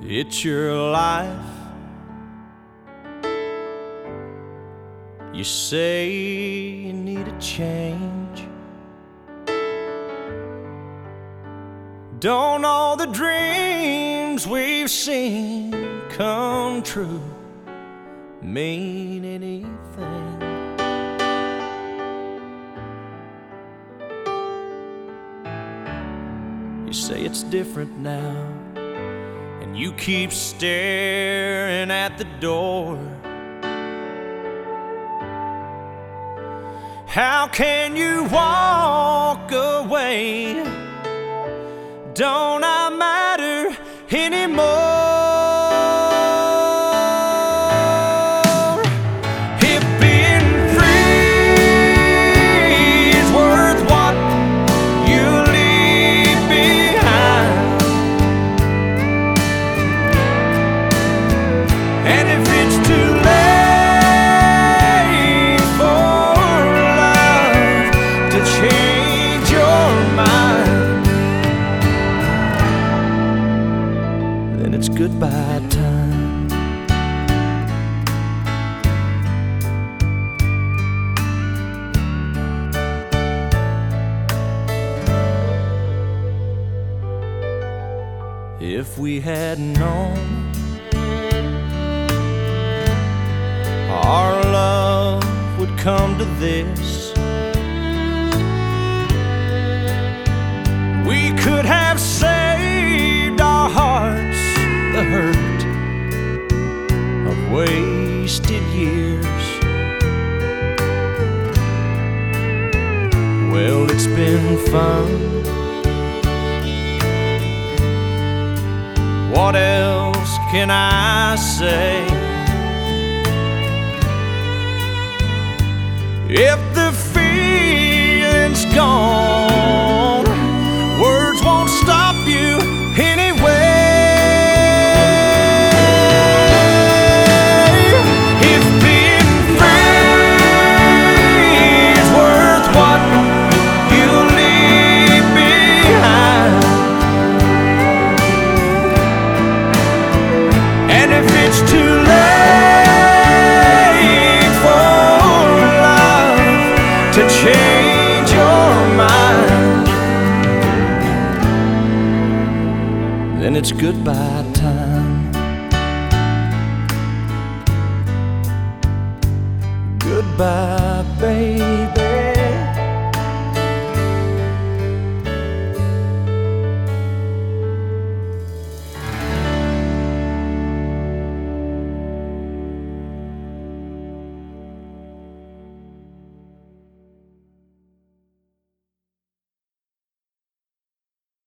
It's your life. You say you need a change. Don't all the dreams we've seen come true mean anything? You say it's different now, and you keep staring at the door. How can you walk away? Don't I matter anymore? If being free is worth what you leave behind, and if it's too late for love to change your mind, then it's goodbye time. If we had known our love would come to this, we could have saved our hearts the hurt of wasted years. Well, it's been fun. What else can I say? If the feeling's gone, words won't stop you anyway. If being free is worth what you leave behind, and if it's too late for love to change your mind, then it's goodbye time. Goodbye, baby.